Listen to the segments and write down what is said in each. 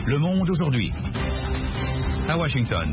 Le Monde aujourd'hui. À Washington.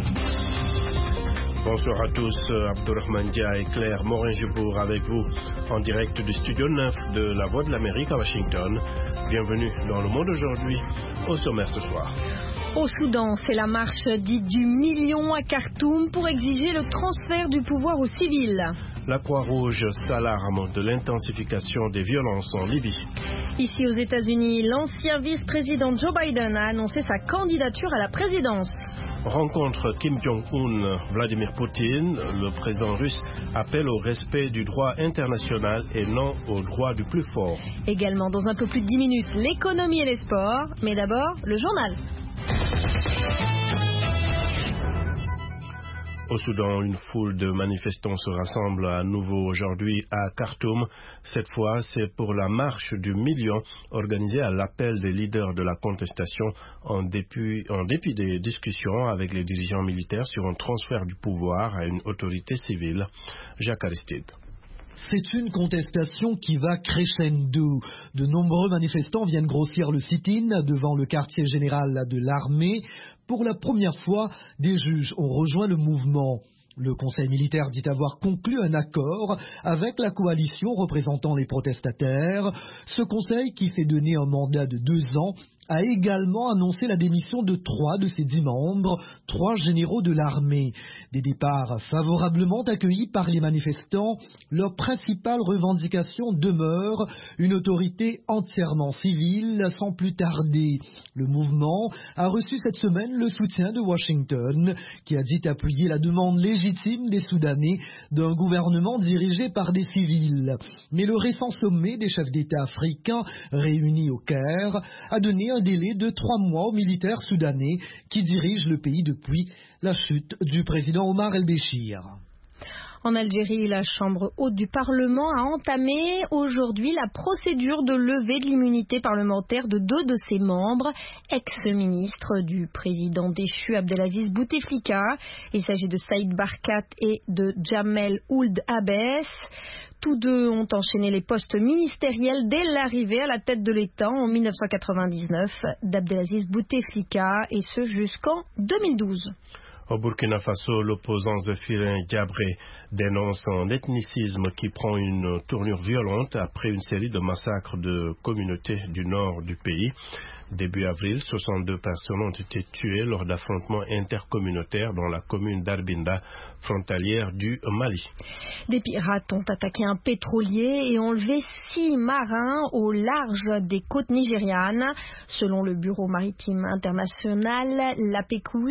Bonsoir à tous, Abdourahmane Dia et Claire Morin-Gebourg avec vous en direct du studio 9 de La Voix de l'Amérique à Washington. Bienvenue dans Le Monde aujourd'hui, au sommaire ce soir. Au Soudan, c'est la marche dite du million à Khartoum pour exiger le transfert du pouvoir aux civils. La Croix-Rouge s'alarme de l'intensification des violences en Libye. Ici aux États-Unis, l'ancien vice-président Joe Biden a annoncé sa candidature à la présidence. Rencontre Kim Jong-un, Vladimir Poutine, le président russe appelle au respect du droit international et non au droit du plus fort. Également dans un peu plus de 10 minutes, l'économie et les sports, mais d'abord le journal. Au Soudan, une foule de manifestants se rassemble à nouveau aujourd'hui à Khartoum. Cette fois, c'est pour la marche du million organisée à l'appel des leaders de la contestation en dépit des discussions avec les dirigeants militaires sur un transfert du pouvoir à une autorité civile. Jacques Aristide. C'est une contestation qui va crescendo. De nombreux manifestants viennent grossir le sit-in devant le quartier général de l'armée. Pour la première fois, des juges ont rejoint le mouvement. Le Conseil militaire dit avoir conclu un accord avec la coalition représentant les protestataires. Ce Conseil, qui s'est donné un mandat de 2 ans, a également annoncé la démission de 3 de ses 10 membres, 3 généraux de l'armée. Des départs favorablement accueillis par les manifestants, leur principale revendication demeure une autorité entièrement civile sans plus tarder. Le mouvement a reçu cette semaine le soutien de Washington, qui a dit appuyer la demande légitime des Soudanais d'un gouvernement dirigé par des civils. Mais le récent sommet des chefs d'État africains réunis au Caire a donné un délai de 3 mois aux militaires soudanais qui dirigent le pays depuis la chute du président Omar el-Béchir. En Algérie, la Chambre haute du Parlement a entamé aujourd'hui la procédure de levée de l'immunité parlementaire de 2 de ses membres, ex-ministres du président déchu Abdelaziz Bouteflika. Il s'agit de Saïd Barkat et de Jamel Ould Abbès. Tous 2 ont enchaîné les postes ministériels dès l'arrivée à la tête de l'État en 1999 d'Abdelaziz Bouteflika, et ce jusqu'en 2012. Au Burkina Faso, l'opposant Zéphirin Diabré dénonce un ethnicisme qui prend une tournure violente après une série de massacres de communautés du nord du pays. Début avril, 62 personnes ont été tuées lors d'affrontements intercommunautaires dans la commune d'Arbinda, frontalière du Mali. Des pirates ont attaqué un pétrolier et enlevé 6 marins au large des côtes nigérianes. Selon le Bureau maritime international, l'APECUS,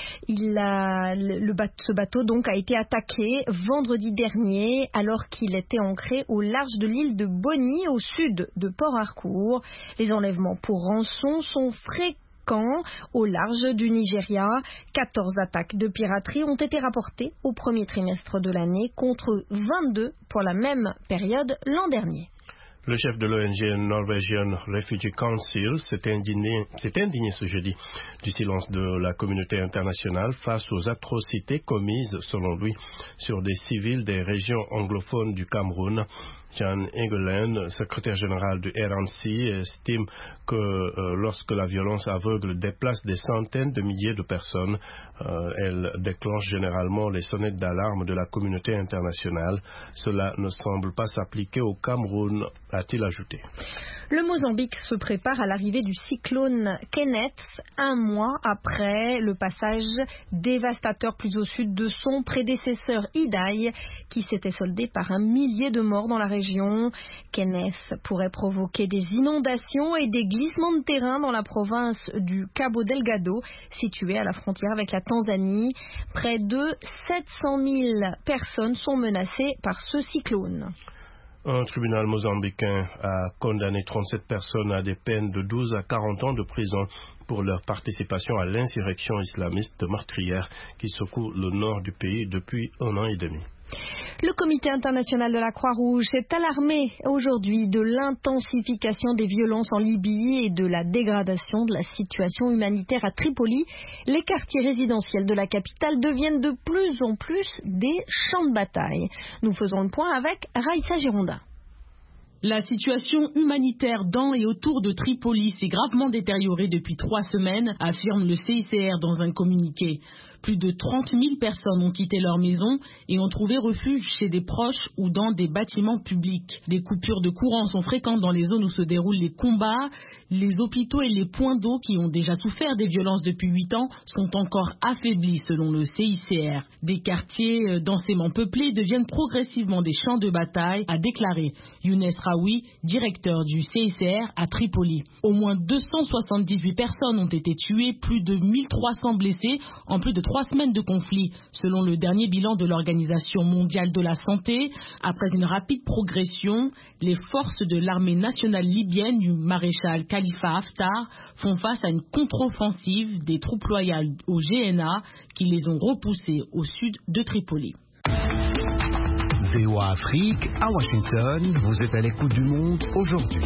ce bateau donc a été attaqué vendredi dernier alors qu'il était ancré au large de l'île de Boni, au sud de Port Harcourt. Les enlèvements pour rançon sont fréquents au large du Nigeria. 14 attaques de piraterie ont été rapportées au premier trimestre de l'année contre 22 pour la même période l'an dernier. Le chef de l'ONG Norwegian Refugee Council s'est indigné ce jeudi du silence de la communauté internationale face aux atrocités commises, selon lui, sur des civils des régions anglophones du Cameroun. Jan Egeland, secrétaire général du RNC, estime que lorsque la violence aveugle déplace des centaines de milliers de personnes, elle déclenche généralement les sonnettes d'alarme de la communauté internationale. Cela ne semble pas s'appliquer au Cameroun, a-t-il ajouté. Le Mozambique se prépare à l'arrivée du cyclone Kenneth, 1 mois après le passage dévastateur plus au sud de son prédécesseur Idai, qui s'était soldé par 1 millier de morts dans la région. Kenneth pourrait provoquer des inondations et des glissements de terrain dans la province du Cabo Delgado, située à la frontière avec la Tanzanie. Près de 700 000 personnes sont menacées par ce cyclone. Un tribunal mozambicain a condamné 37 personnes à des peines de 12 à 40 ans de prison pour leur participation à l'insurrection islamiste meurtrière qui secoue le nord du pays depuis 1 an et demi. Le Comité international de la Croix-Rouge s'est alarmé aujourd'hui de l'intensification des violences en Libye et de la dégradation de la situation humanitaire à Tripoli. Les quartiers résidentiels de la capitale deviennent de plus en plus des champs de bataille. Nous faisons le point avec Raïssa Girondin. La situation humanitaire dans et autour de Tripoli s'est gravement détériorée depuis 3 semaines, affirme le CICR dans un communiqué. Plus de 30 000 personnes ont quitté leur maison et ont trouvé refuge chez des proches ou dans des bâtiments publics. Des coupures de courant sont fréquentes dans les zones où se déroulent les combats. Les hôpitaux et les points d'eau qui ont déjà souffert des violences depuis 8 ans sont encore affaiblis selon le CICR. Des quartiers densément peuplés deviennent progressivement des champs de bataille, a déclaré Younes Raoui, directeur du CICR à Tripoli. Au moins 278 personnes ont été tuées, plus de 1300 blessés en plus de 3 semaines de conflit, selon le dernier bilan de l'Organisation mondiale de la santé. Après une rapide progression, les forces de l'armée nationale libyenne du maréchal Khalifa Haftar font face à une contre-offensive des troupes loyales au GNA qui les ont repoussées au sud de Tripoli. VOA Afrique, à Washington, vous êtes à l'écoute du monde aujourd'hui.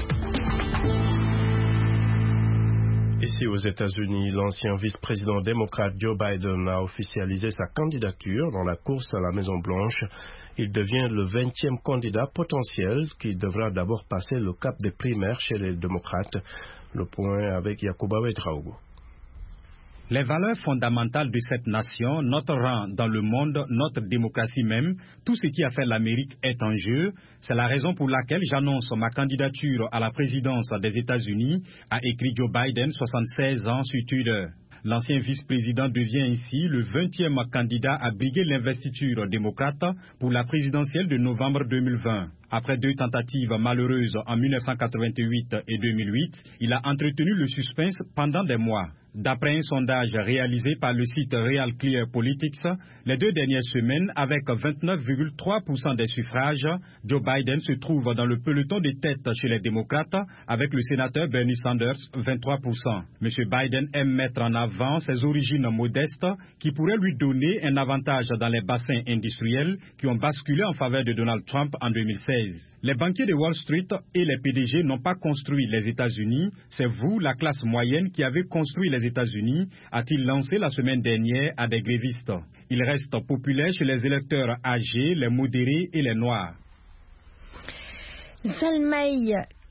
Ici aux États-Unis, l'ancien vice-président démocrate Joe Biden a officialisé sa candidature dans la course à la Maison-Blanche. Il devient le 20e candidat potentiel qui devra d'abord passer le cap des primaires chez les démocrates. Le point avec Yacouba Ouedraogo. Les valeurs fondamentales de cette nation, notre rang dans le monde, notre démocratie même, tout ce qui a fait l'Amérique est en jeu. C'est la raison pour laquelle j'annonce ma candidature à la présidence des États-Unis, a écrit Joe Biden, 76 ans, sur Twitter. L'ancien vice-président devient ainsi le 20e candidat à briguer l'investiture démocrate pour la présidentielle de novembre 2020. Après 2 tentatives malheureuses en 1988 et 2008, il a entretenu le suspense pendant des mois. D'après un sondage réalisé par le site Real Clear Politics, les 2 dernières semaines, avec 29,3% des suffrages, Joe Biden se trouve dans le peloton des têtes chez les démocrates, avec le sénateur Bernie Sanders, 23%. M. Biden aime mettre en avant ses origines modestes qui pourraient lui donner un avantage dans les bassins industriels qui ont basculé en faveur de Donald Trump en 2016. Les banquiers de Wall Street et les PDG n'ont pas construit les États-Unis. C'est vous, la classe moyenne, qui avez construit les États-Unis, a-t-il lancé la semaine dernière à des grévistes. Il reste populaire chez les électeurs âgés, les modérés et les noirs. Zalmay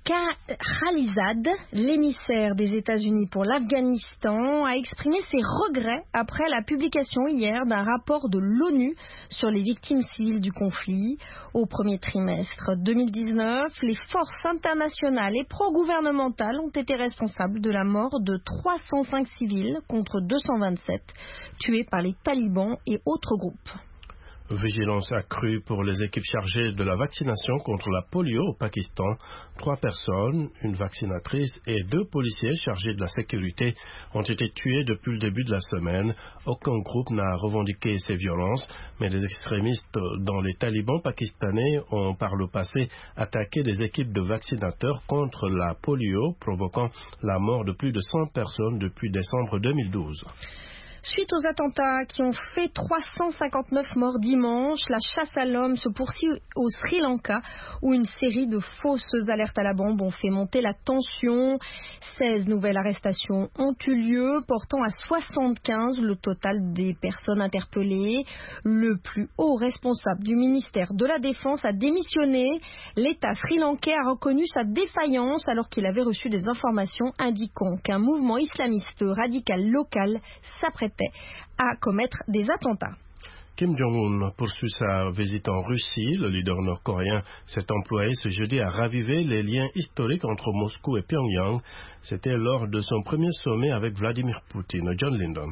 Khalilzad, l'émissaire des États-Unis pour l'Afghanistan, a exprimé ses regrets après la publication hier d'un rapport de l'ONU sur les victimes civiles du conflit. Au premier trimestre 2019, les forces internationales et pro-gouvernementales ont été responsables de la mort de 305 civils contre 227 tués par les talibans et autres groupes. Vigilance accrue pour les équipes chargées de la vaccination contre la polio au Pakistan. 3 personnes, une vaccinatrice et 2 policiers chargés de la sécurité ont été tués depuis le début de la semaine. Aucun groupe n'a revendiqué ces violences, mais les extrémistes dans les talibans pakistanais ont par le passé attaqué des équipes de vaccinateurs contre la polio, provoquant la mort de plus de 100 personnes depuis décembre 2012. Suite aux attentats qui ont fait 359 morts dimanche, la chasse à l'homme se poursuit au Sri Lanka où une série de fausses alertes à la bombe ont fait monter la tension. 16 nouvelles arrestations ont eu lieu, portant à 75 le total des personnes interpellées. Le plus haut responsable du ministère de la Défense a démissionné. L'État sri-lankais a reconnu sa défaillance alors qu'il avait reçu des informations indiquant qu'un mouvement islamiste radical local s'apprêtait à commettre des attentats. Kim Jong-un poursuit sa visite en Russie. Le leader nord-coréen s'est employé ce jeudi à raviver les liens historiques entre Moscou et Pyongyang. C'était lors de son premier sommet avec Vladimir Poutine. John Lyndon.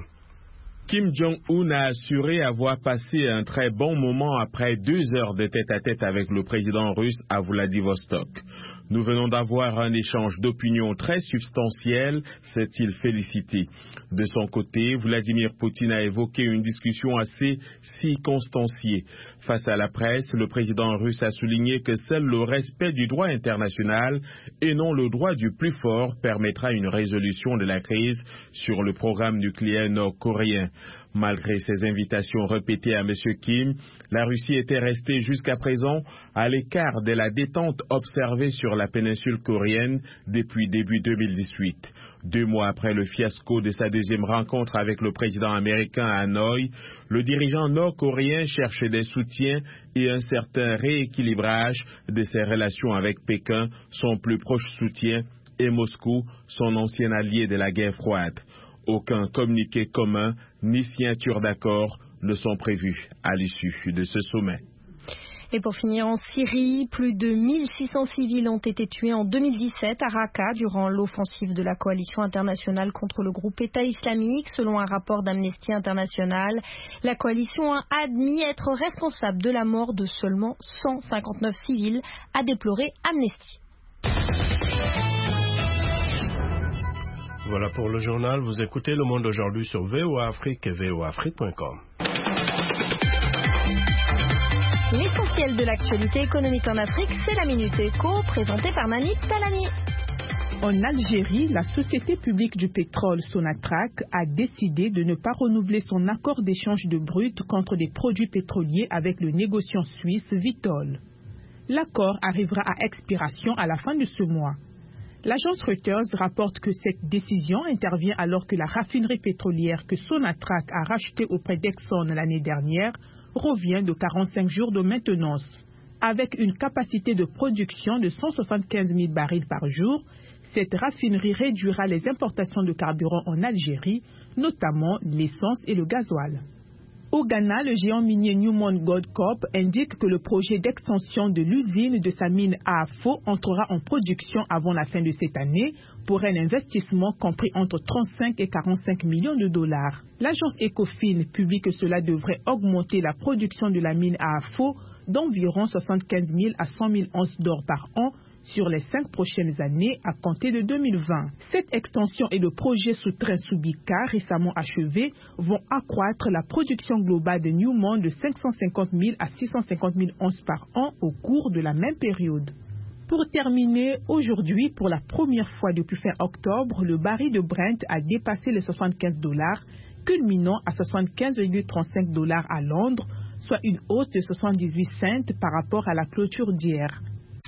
Kim Jong-un a assuré avoir passé un très bon moment après 2 heures de tête-à-tête avec le président russe à Vladivostok. Nous venons d'avoir un échange d'opinions très substantiel, s'est-il félicité. De son côté, Vladimir Poutine a évoqué une discussion assez circonstanciée. Face à la presse, le président russe a souligné que seul le respect du droit international et non le droit du plus fort permettra une résolution de la crise sur le programme nucléaire nord-coréen. Malgré ces invitations répétées à M. Kim, la Russie était restée jusqu'à présent à l'écart de la détente observée sur la péninsule coréenne depuis début 2018. 2 mois après le fiasco de sa deuxième rencontre avec le président américain à Hanoï, le dirigeant nord-coréen cherche des soutiens et un certain rééquilibrage de ses relations avec Pékin, son plus proche soutien, et Moscou, son ancien allié de la guerre froide. Aucun communiqué commun ni signature d'accord ne sont prévus à l'issue de ce sommet. Et pour finir, en Syrie, plus de 1600 civils ont été tués en 2017 à Raqqa durant l'offensive de la coalition internationale contre le groupe État islamique. Selon un rapport d'Amnesty International, la coalition a admis être responsable de la mort de seulement 159 civils, a déploré Amnesty. Voilà pour le journal. Vous écoutez Le Monde aujourd'hui sur VOA Afrique et voaafrique.com. L'essentiel de l'actualité économique en Afrique, c'est la Minute Éco, présentée par Manit Talani. En Algérie, la société publique du pétrole Sonatrach a décidé de ne pas renouveler son accord d'échange de brut contre des produits pétroliers avec le négociant suisse Vitol. L'accord arrivera à expiration à la fin de ce mois. L'agence Reuters rapporte que cette décision intervient alors que la raffinerie pétrolière que Sonatrach a rachetée auprès d'Exxon l'année dernière revient de 45 jours de maintenance. Avec une capacité de production de 175 000 barils par jour, cette raffinerie réduira les importations de carburant en Algérie, notamment l'essence et le gasoil. Au Ghana, le géant minier Newmont Goldcorp indique que le projet d'extension de l'usine de sa mine à Afo entrera en production avant la fin de cette année pour un investissement compris entre 35 et 45 millions de dollars. L'agence Ecofin publie que cela devrait augmenter la production de la mine à Afo d'environ 75 000 à 100 000 onces d'or par an sur les 5 prochaines années à compter de 2020. Cette extension et le projet sous-train Subika récemment achevé vont accroître la production globale de Newmont de 550 000 à 650 000 onces par an au cours de la même période. Pour terminer, aujourd'hui, pour la première fois depuis fin octobre, le baril de Brent a dépassé les $75, culminant à 75,35 $ à Londres, soit une hausse de 78 cents par rapport à la clôture d'hier.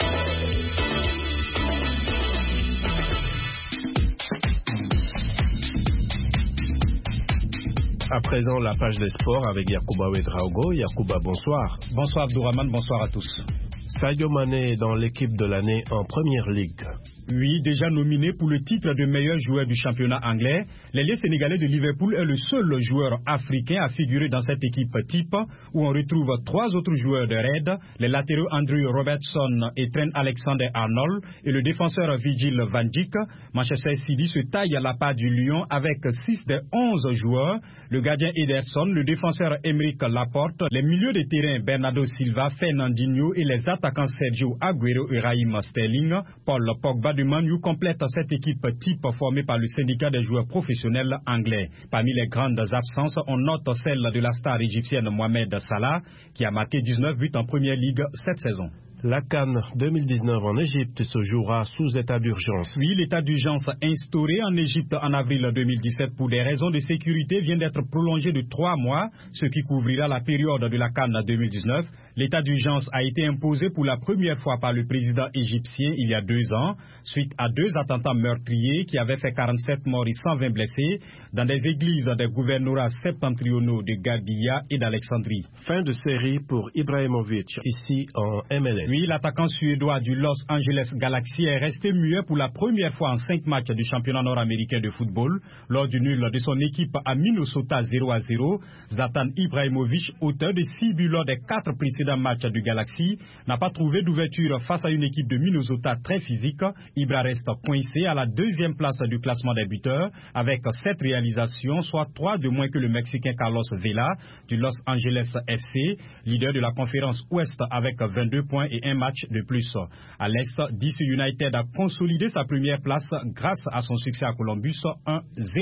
À présent, la page des sports avec Yacouba Ouedraogo. Yacouba, bonsoir. Bonsoir Abdourahmane, bonsoir à tous. Sadio Mané est dans l'équipe de l'année en Première Ligue. Oui, déjà nominé pour le titre de meilleur joueur du championnat anglais, l'ailier sénégalais de Liverpool est le seul joueur africain à figurer dans cette équipe type où on retrouve 3 autres joueurs de raid, les latéraux Andrew Robertson et Trent Alexander-Arnold et le défenseur Virgil van Dijk. Manchester City se taille à la part du Lion avec 6 des 11 joueurs, le gardien Ederson, le défenseur Aymeric Laporte, les milieux de terrain Bernardo Silva, Fernandinho et les attaquants Sergio Aguero et Raheem Sterling. Paul Pogba de Man U complète cette équipe type formée par le syndicat des joueurs professionnels anglais. Parmi les grandes absences, on note celle de la star égyptienne Mohamed Salah, qui a marqué 19 buts en Première Ligue cette saison. La CAN 2019 en Égypte se jouera sous état d'urgence. Oui, l'état d'urgence instauré en Égypte en avril 2017 pour des raisons de sécurité vient d'être prolongé de 3 mois, ce qui couvrira la période de la CAN 2019. L'état d'urgence a été imposé pour la première fois par le président égyptien il y a 2 ans, suite à 2 attentats meurtriers qui avaient fait 47 morts et 120 blessés dans des églises des gouvernorats septentrionaux de Garbia et d'Alexandrie. Fin de série pour Ibrahimovic, ici en MLS. Oui, l'attaquant suédois du Los Angeles Galaxy est resté muet pour la première fois en 5 matchs du championnat nord-américain de football. Lors du nul de son équipe à Minnesota 0-0, Zlatan Ibrahimovic, auteur de 6 buts lors des 4 précédents matchs du Galaxy, n'a pas trouvé d'ouverture face à une équipe de Minnesota très physique. Ibra reste coincé à la 2e place du classement des buteurs avec 7 réalisations, soit 3 de moins que le Mexicain Carlos Vela du Los Angeles FC, leader de la conférence Ouest avec 22 points et 1 match de plus. À l'Est, DC United a consolidé sa première place grâce à son succès à Columbus 1-0.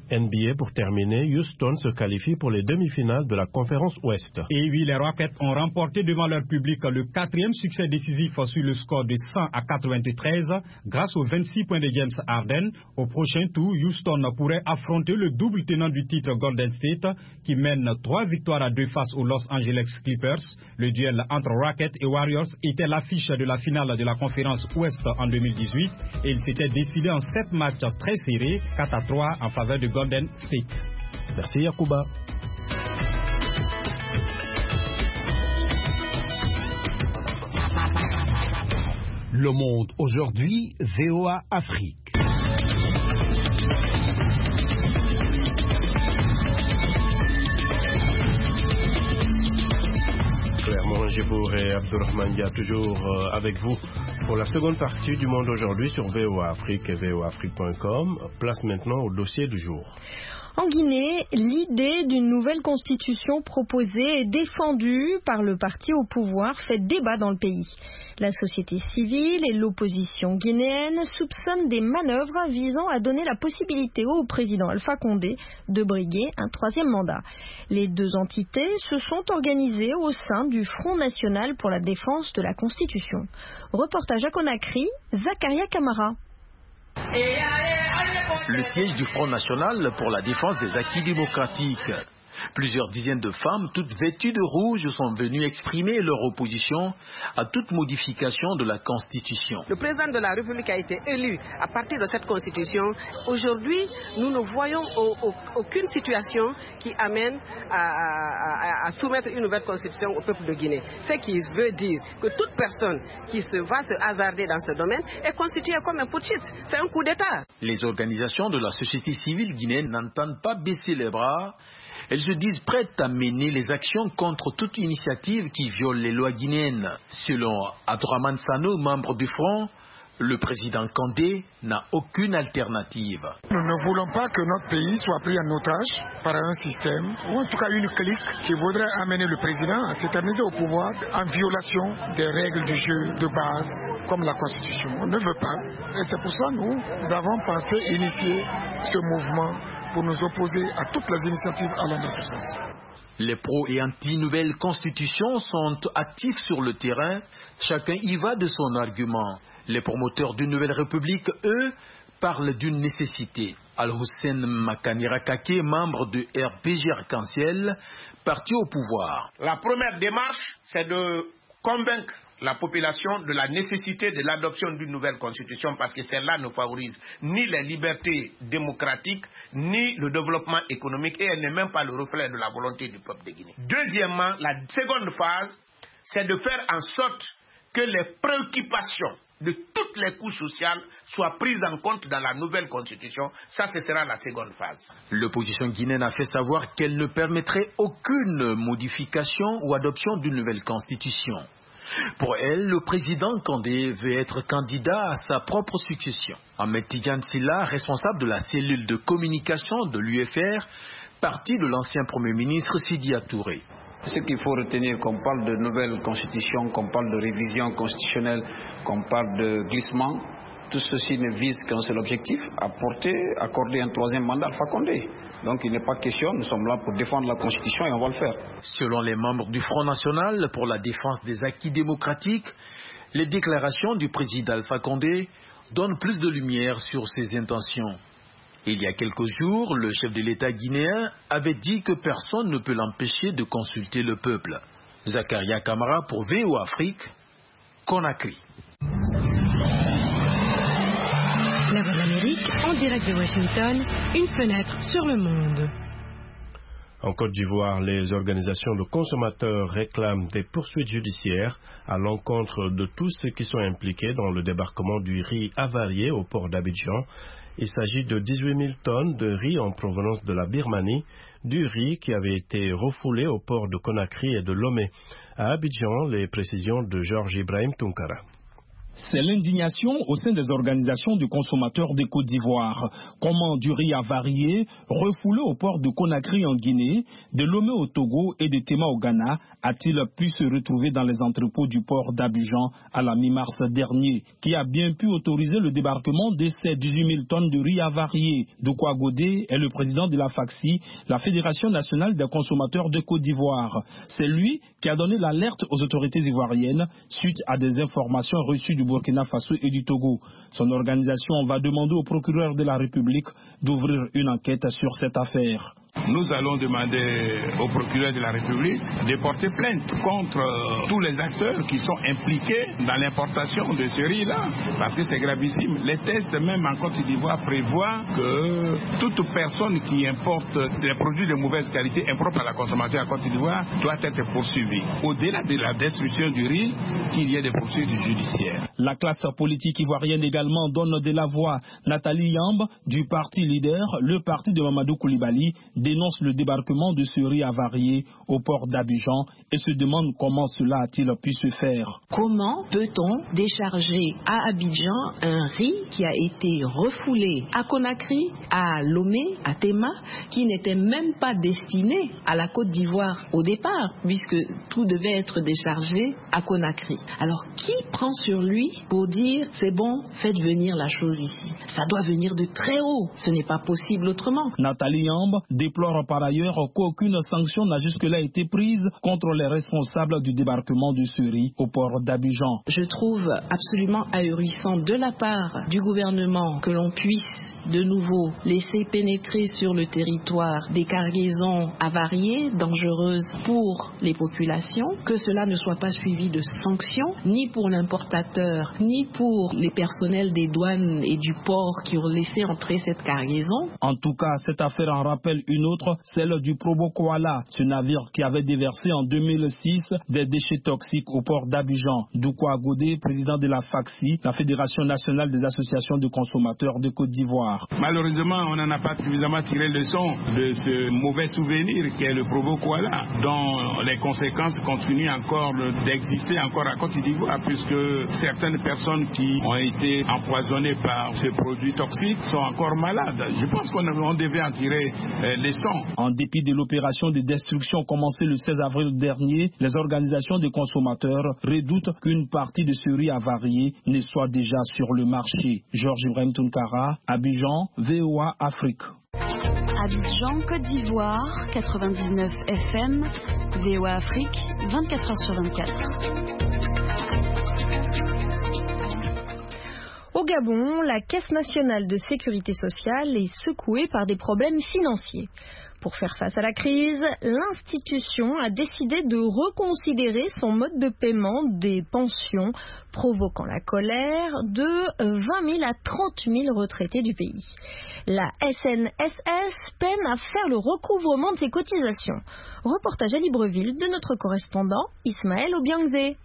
NBA pour terminer, Houston se qualifie pour les demi-finales de la conférence Ouest. Et oui, les Rockets ont remporté devant leur public le 4e succès décisif sur le score de 100-93 grâce aux 26 points de James Harden. Au prochain tour, Houston pourrait affronter le double tenant du titre Golden State qui mène 3 victoires à 2 face aux Los Angeles Clippers. Le duel entre Rockets et Warriors était l'affiche de la finale de la conférence Ouest en 2018 et il s'était décidé en 7 matchs très serrés, 4-3 en faveur de Golden State. Merci Yacouba. Le Monde aujourd'hui, VOA Afrique. Clairement, Jibour et Abdurrahman Dia toujours avec vous pour la seconde partie du Monde aujourd'hui sur VOA Afrique et voaafrique.com. Place maintenant au dossier du jour. En Guinée, l'idée d'une nouvelle constitution proposée et défendue par le parti au pouvoir fait débat dans le pays. La société civile et l'opposition guinéenne soupçonnent des manœuvres visant à donner la possibilité au président Alpha Condé de briguer un 3e mandat. Les deux entités se sont organisées au sein du Front National pour la défense de la Constitution. Reportage à Conakry, Zakaria Kamara. Le siège du Front National pour la défense des acquis démocratiques. Plusieurs dizaines de femmes, toutes vêtues de rouge, sont venues exprimer leur opposition à toute modification de la Constitution. Le président de la République a été élu à partir de cette Constitution. Aujourd'hui, nous ne voyons aucune situation qui amène à soumettre une nouvelle Constitution au peuple de Guinée. Ce qui veut dire que toute personne qui va se hasarder dans ce domaine est constituée comme un putschiste. C'est un coup d'État. Les organisations de la société civile guinéenne n'entendent pas baisser les bras. Elles se disent prêtes à mener les actions contre toute initiative qui viole les lois guinéennes. Selon Abdourahmane Sano, membre du Front, le président Condé n'a aucune alternative. Nous ne voulons pas que notre pays soit pris en otage par un système, ou en tout cas une clique qui voudrait amener le président à s'éterniser au pouvoir en violation des règles du jeu de base, comme la Constitution. On ne veut pas. Et c'est pour ça que nous avons pensé initier ce mouvement pour nous opposer à toutes les initiatives allant dans ce sens. Les pro et anti-nouvelle constitution sont actifs sur le terrain. Chacun y va de son argument. Les promoteurs d'une nouvelle république, eux, parlent d'une nécessité. Al-Hussein Makanira Kake, membre de RPG Arc-en-Ciel, parti au pouvoir. La première démarche, c'est de convaincre la population de la nécessité de l'adoption d'une nouvelle constitution parce que celle-là ne favorise ni les libertés démocratiques ni le développement économique et elle n'est même pas le reflet de la volonté du peuple de Guinée. Deuxièmement, la seconde phase, c'est de faire en sorte que les préoccupations de toutes les couches sociales soient prises en compte dans la nouvelle constitution. Ça, ce sera la seconde phase. L'opposition guinéenne a fait savoir qu'elle ne permettrait aucune modification ou adoption d'une nouvelle constitution. Pour elle, le président Condé veut être candidat à sa propre succession. Ahmed Tidjane Silla, responsable de la cellule de communication de l'UFR, parti de l'ancien Premier ministre Sidia Touré. Ce qu'il faut retenir, qu'on parle de nouvelle constitution, qu'on parle de révision constitutionnelle, qu'on parle de glissement, tout ceci ne vise qu'un seul objectif, accorder un 3e mandat à Alpha Condé. Donc il n'est pas question, nous sommes là pour défendre la Constitution et on va le faire. Selon les membres du Front National pour la défense des acquis démocratiques, les déclarations du président Alpha Condé donnent plus de lumière sur ses intentions. Il y a quelques jours, le chef de l'État guinéen avait dit que personne ne peut l'empêcher de consulter le peuple. Zakaria Kamara pour VOA Afrique, Conakry. La Voix de l'Amérique, en direct de Washington, une fenêtre sur le monde. En Côte d'Ivoire, les organisations de consommateurs réclament des poursuites judiciaires à l'encontre de tous ceux qui sont impliqués dans le débarquement du riz avarié au port d'Abidjan. Il s'agit de 18 000 tonnes de riz en provenance de la Birmanie, du riz qui avait été refoulé au port de Conakry et de Lomé. À Abidjan, les précisions de Georges Ibrahim Tunkara. C'est l'indignation au sein des organisations de consommateurs de Côte d'Ivoire. Comment du riz avarié, refoulé au port de Conakry en Guinée, de Lomé au Togo et de Tema au Ghana, a-t-il pu se retrouver dans les entrepôts du port d'Abidjan à la mi-mars dernier, qui a bien pu autoriser le débarquement de ces 18 000 tonnes de riz avarié? Doukoua Godé est le président de la FACSI, la Fédération nationale des consommateurs de Côte d'Ivoire. C'est lui qui a donné l'alerte aux autorités ivoiriennes suite à des informations reçues du Burkina Faso et du Togo. Son organisation va demander au procureur de la République d'ouvrir une enquête sur cette affaire. Nous allons demander au procureur de la République de porter plainte contre tous les acteurs qui sont impliqués dans l'importation de ce riz-là, parce que c'est gravissime. Les tests même en Côte d'Ivoire prévoient que toute personne qui importe des produits de mauvaise qualité impropres à la consommation à Côte d'Ivoire doit être poursuivie. Au-delà de la destruction du riz, qu'il y ait des poursuites judiciaires. La classe politique ivoirienne également donne de la voix. Nathalie Yamb, du parti leader, le parti de Mamadou Koulibaly, dénonce le débarquement de ce riz avarié au port d'Abidjan et se demande comment cela a-t-il pu se faire. Comment peut-on décharger à Abidjan un riz qui a été refoulé à Conakry, à Lomé, à Tema, qui n'était même pas destiné à la Côte d'Ivoire au départ, puisque tout devait être déchargé à Conakry. Alors qui prend sur lui pour dire c'est bon, faites venir la chose ici? Ça doit venir de très haut, ce n'est pas possible autrement. Nathalie Yamb déplore par ailleurs qu'aucune sanction n'a jusque-là été prise contre les responsables du débarquement du riz au port d'Abidjan. Je trouve absolument ahurissant de la part du gouvernement que l'on puisse de nouveau laisser pénétrer sur le territoire des cargaisons avariées, dangereuses pour les populations, que cela ne soit pas suivi de sanctions, ni pour l'importateur, ni pour les personnels des douanes et du port qui ont laissé entrer cette cargaison. En tout cas, cette affaire en rappelle une autre, celle du Probo Koala, ce navire qui avait déversé en 2006 des déchets toxiques au port d'Abidjan. Doukoua Godé, président de la FACSI, la Fédération nationale des associations de consommateurs de Côte d'Ivoire. Malheureusement, on n'en a pas suffisamment tiré leçon de ce mauvais souvenir qu'est le Probo Koala, dont les conséquences continuent encore d'exister encore à Côte d'Ivoire, puisque certaines personnes qui ont été empoisonnées par ce produit toxique sont encore malades. Je pense qu'on devait en tirer leçon. En dépit de l'opération de destruction commencée le 16 avril dernier, les organisations de consommateurs redoutent qu'une partie de ce riz avarié ne soit déjà sur le marché. Georges Ibrahim Tounkara, Abidjan, VOA Afrique. Abidjan, Côte d'Ivoire, 99 FM, VOA Afrique, 24h sur 24. Au Gabon, la Caisse nationale de sécurité sociale est secouée par des problèmes financiers. Pour faire face à la crise, l'institution a décidé de reconsidérer son mode de paiement des pensions, provoquant la colère de 20 000 à 30 000 retraités du pays. La SNSS peine à faire le recouvrement de ses cotisations. Reportage à Libreville de notre correspondant Ismaël Obiangzé.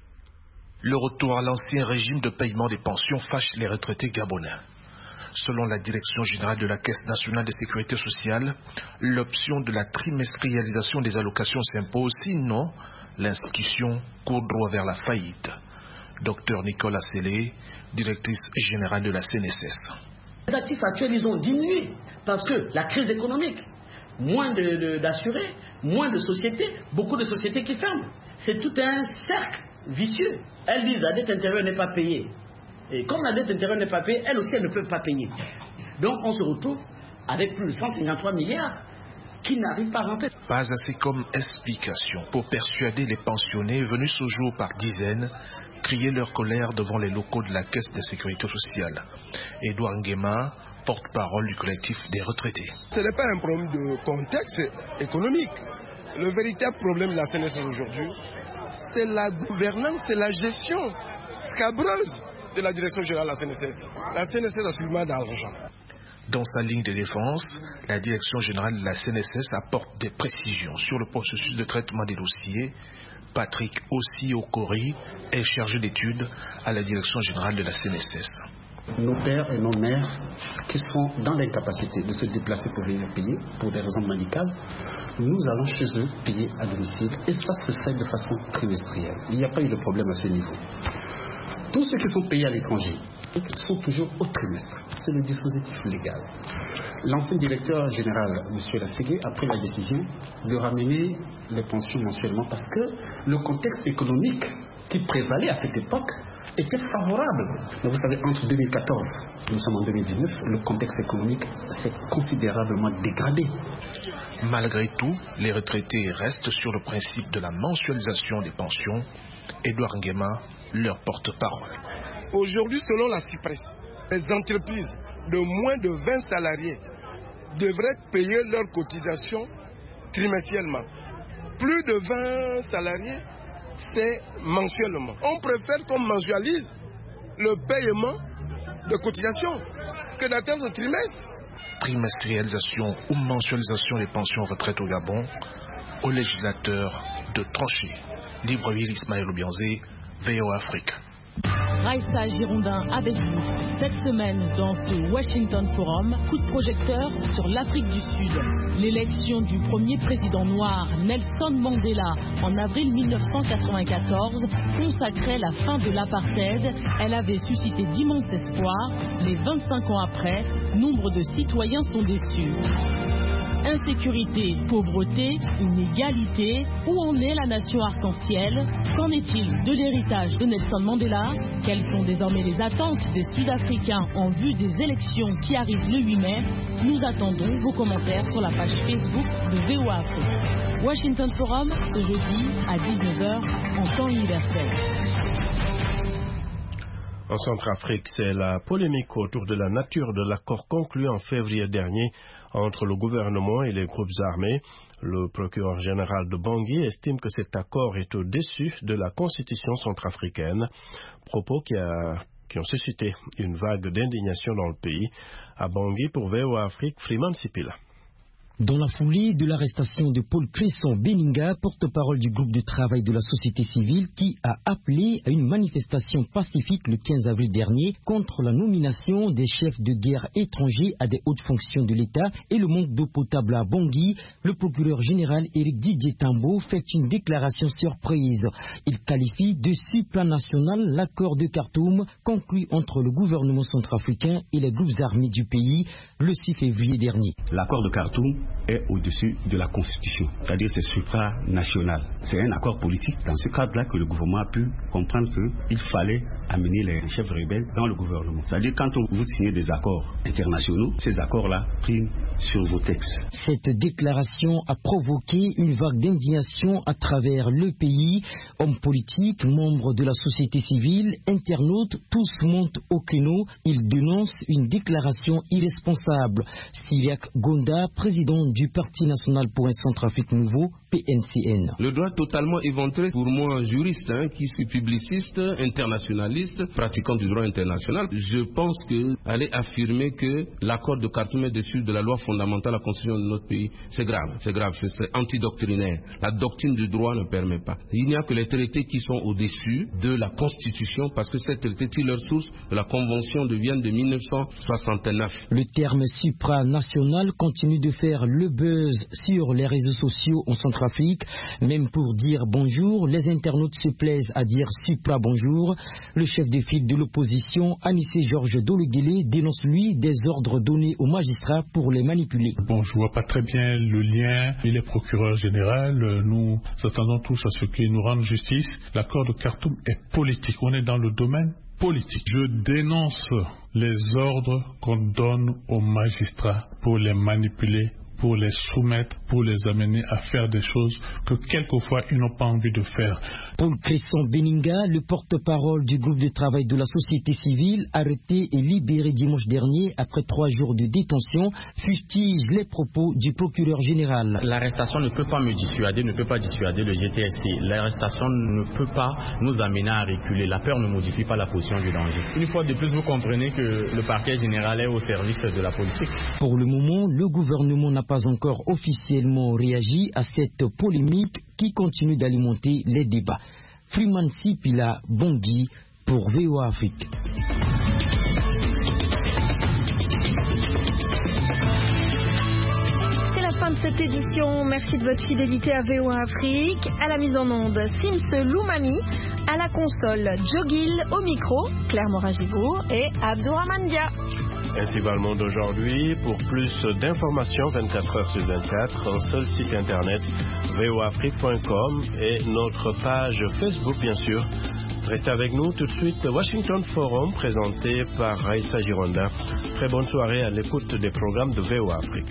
Le retour à l'ancien régime de paiement des pensions fâche les retraités gabonais. Selon la Direction générale de la Caisse nationale de sécurité sociale, l'option de la trimestrialisation des allocations s'impose, sinon l'institution court droit vers la faillite. Docteur Nicolas Sellé, directrice générale de la CNSS. Les actifs actuels, ils ont diminué parce que la crise économique, moins d'assurés, moins de sociétés, beaucoup de sociétés qui ferment. C'est tout un cercle vicieux. Elles disent la dette intérieure n'est pas payée. Et comme la dette intérieure n'est pas payée, elles aussi, elles ne peuvent pas payer. Donc, on se retrouve avec plus de 153 milliards qui n'arrivent pas à rentrer. Pas assez comme explication pour persuader les pensionnés venus ce jour par dizaines crier leur colère devant les locaux de la Caisse de sécurité sociale. Edouard Nguema, porte-parole du collectif des retraités. Ce n'est pas un problème de contexte économique. Le véritable problème de la CNSS aujourd'hui, c'est la gouvernance, c'est la gestion scabreuse de la direction générale de la CNSS. La CNSS a suffisamment d'argent. Dans sa ligne de défense, la direction générale de la CNSS apporte des précisions sur le processus de traitement des dossiers. Patrick Ossi Okori est chargé d'études à la direction générale de la CNSS. Nos pères et nos mères qui sont dans l'incapacité de se déplacer pour venir payer pour des raisons médicales, nous allons chez eux payer à domicile et ça se fait de façon trimestrielle. Il n'y a pas eu de problème à ce niveau. tous ceux qui sont payés à l'étranger sont toujours au trimestre. C'est le dispositif légal. L'ancien directeur général, M. Lasségué, a pris la décision de ramener les pensions mensuellement parce que le contexte économique qui prévalait à cette époque était favorable. Mais vous savez, entre 2014 et nous sommes en 2019, le contexte économique s'est considérablement dégradé. Malgré tout, les retraités restent sur le principe de la mensualisation des pensions. Edouard Nguema, leur porte-parole. Aujourd'hui, selon la CIPRES, les entreprises de moins de 20 salariés devraient payer leurs cotisations trimestriellement. Plus de 20 salariés, c'est mensuellement. On préfère qu'on mensualise le paiement de cotisations que d'atteindre un trimestre. Trimestrialisation ou mensualisation des pensions retraite au Gabon, aux législateurs de trancher. Libreville Ismaël Obianzé, VOA Afrique. Raïssa Girondin avec vous cette semaine dans ce Washington Forum, coup de projecteur sur l'Afrique du Sud. L'élection du premier président noir, Nelson Mandela, en avril 1994, consacrait la fin de l'apartheid. Elle avait suscité d'immenses espoirs, mais 25 ans après, nombre de citoyens sont déçus. Insécurité, pauvreté, inégalité, où en est la nation arc-en-ciel? Qu'en est-il de l'héritage de Nelson Mandela? Quelles sont désormais les attentes des Sud-Africains en vue des élections qui arrivent le 8 mai? Nous attendons vos commentaires sur la page Facebook de VOA Afrique. Washington Forum, ce jeudi à 19h en temps universel. En Centrafrique, c'est la polémique autour de la nature de l'accord conclu en février dernier entre le gouvernement et les groupes armés. Le procureur général de Bangui estime que cet accord est au-dessus de la constitution centrafricaine, propos qui ont suscité une vague d'indignation dans le pays. À Bangui, pour VOA Afrique, Freeman Sipila. Dans la foulée de l'arrestation de Paul Cresson Beninga, porte-parole du groupe de travail de la société civile, qui a appelé à une manifestation pacifique le 15 avril dernier contre la nomination des chefs de guerre étrangers à des hautes fonctions de l'État et le manque d'eau potable à Bangui, le procureur général Éric Didier Tambo fait une déclaration surprise. Il qualifie de supranational l'accord de Khartoum conclu entre le gouvernement centrafricain et les groupes armés du pays le 6 février dernier. L'accord de Khartoum est au-dessus de la Constitution, c'est-à-dire c'est supranational. C'est un accord politique dans ce cadre-là que le gouvernement a pu comprendre qu'il fallait amener les chefs rebelles dans le gouvernement. C'est-à-dire quand vous signez des accords internationaux, ces accords-là priment sur vos textes. Cette déclaration a provoqué une vague d'indignation à travers le pays. Hommes politiques, membres de la société civile, internautes, tous montent au créneau. Ils dénoncent une déclaration irresponsable. Syriac Gonda, président du Parti national pour un Centrafrique nouveau, PNCN. Le droit totalement éventré pour moi, juriste, qui suis publiciste, internationaliste, pratiquant du droit international. Je pense que aller affirmer que l'accord de Khartoum est dessus de la loi fondamentale, la constitution de notre pays, c'est grave, c'est antidoctrinaire. La doctrine du droit ne permet pas. Il n'y a que les traités qui sont au-dessus de la constitution parce que ces traités tirent leur source de la convention de Vienne de 1969. Le terme supranational continue de faire le buzz sur les réseaux sociaux en Centrafrique. Même pour dire bonjour, les internautes se plaisent à dire supra-bonjour. Le chef de file de l'opposition, Anissé Georges Dologuélé, dénonce lui des ordres donnés aux magistrats pour les manipuler. Bon, je vois pas très bien le lien. Il est procureur général. Nous attendons tous à ce qu'il nous rende justice. L'accord de Khartoum est politique. On est dans le domaine politique. Je dénonce les ordres qu'on donne aux magistrats pour les manipuler, pour les soumettre, pour les amener à faire des choses que quelquefois ils n'ont pas envie de faire. Paul Cresson Beninga, le porte-parole du groupe de travail de la société civile, arrêté et libéré dimanche dernier après 3 jours de détention, fustige les propos du procureur général. L'arrestation ne peut pas me dissuader, ne peut pas dissuader le GTSC. L'arrestation ne peut pas nous amener à reculer. La peur ne modifie pas la position du danger. Une fois de plus, vous comprenez que le parquet général est au service de la politique. Pour le moment, le gouvernement n'a pas encore officiellement réagi à cette polémique qui continue d'alimenter les débats. Freeman Sipila, Bangui, pour VOA Afrique. C'est la fin de cette édition. Merci de votre fidélité à VOA Afrique. À la mise en onde, Sims Loumami. À la console, Jogil, au micro, Claire Moragibourg et Abdourahmane Dia. Ainsi va le monde aujourd'hui. Pour plus d'informations 24 heures sur 24, un seul site internet voafrique.com et notre page Facebook bien sûr. Restez avec nous tout de suite. Washington Forum présenté par Raïssa Gironda. Très bonne soirée à l'écoute des programmes de VOA Afrique.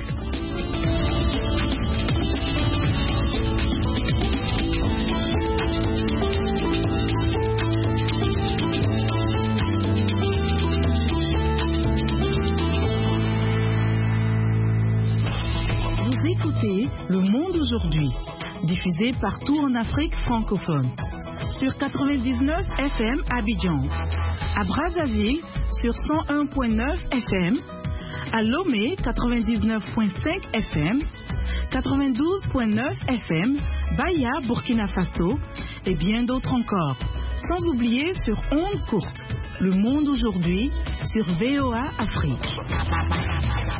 Vous écoutez Le Monde aujourd'hui, diffusé partout en Afrique francophone. Sur 99 FM à Abidjan, à Brazzaville sur 101.9 FM, à Lomé 99.5 FM, 92.9 FM, Baya, Burkina Faso et bien d'autres encore. Sans oublier sur ondes courtes, Le Monde aujourd'hui sur VOA Afrique.